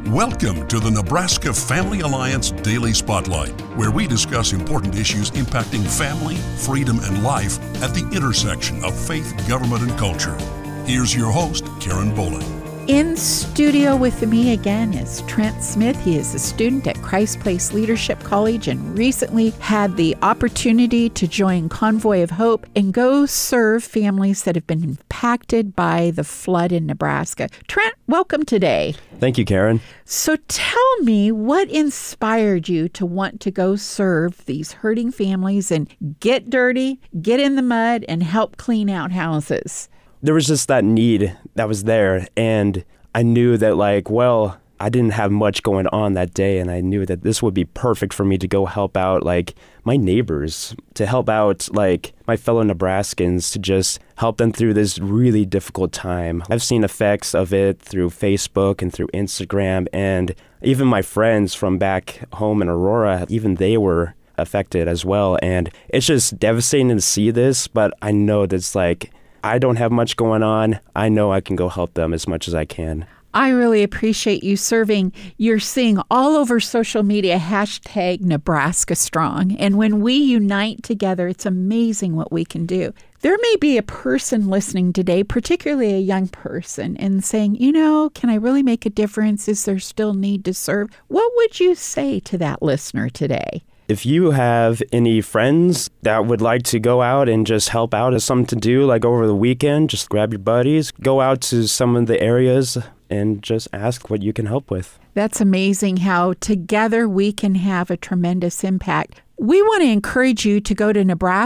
Welcome to the Nebraska Family Alliance Daily Spotlight, where we discuss important issues impacting family, freedom, and life at the intersection of faith, government, and culture. Here's your host, Karen Bowling. In studio with me again is Trent Smith. He is a student at Christ Place Leadership College and recently had the opportunity to join Convoy of Hope and go serve families that have been impacted by the flood in Nebraska. Trent, welcome today. Thank you, Karen. So tell me, what inspired you to want to go serve these hurting families and get dirty, get in the mud, and help clean out houses? There was just that need that was there, and I knew that, I didn't have much going on that day, and I knew that this would be perfect for me to go help out, my neighbors, to help out, my fellow Nebraskans, to just help them through this really difficult time. I've seen effects of it through Facebook and through Instagram, and even my friends from back home in Aurora, even they were affected as well, and it's just devastating to see this, but I know that's I don't have much going on. I know I can go help them as much as I can. I really appreciate you serving. You're seeing all over social media hashtag Nebraska Strong. And when we unite together, it's amazing what we can do. There may be a person listening today, particularly a young person, and saying, can I really make a difference? Is there still need to serve? What would you say to that listener today? If you have any friends that would like to go out and just help out as something to do, over the weekend, just grab your buddies, go out to some of the areas and just ask what you can help with. That's amazing how together we can have a tremendous impact. We want to encourage you to go to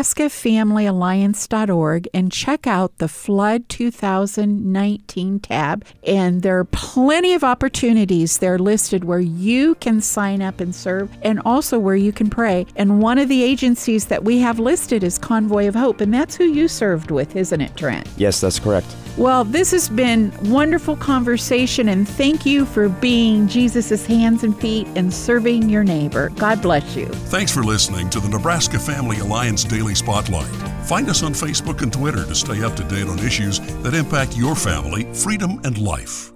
NebraskaFamilyAlliance.org and check out the Flood 2019 tab. And there are plenty of opportunities there listed where you can sign up and serve, and also where you can pray. And one of the agencies that we have listed is Convoy of Hope, and that's who you served with, isn't it, Trent? Yes, that's correct. Well, this has been wonderful conversation, and thank you for being Jesus' hands and feet and serving your neighbor. God bless you. Thanks for listening to the Nebraska Family Alliance Daily Spotlight. Find us on Facebook and Twitter to stay up to date on issues that impact your family, freedom, and life.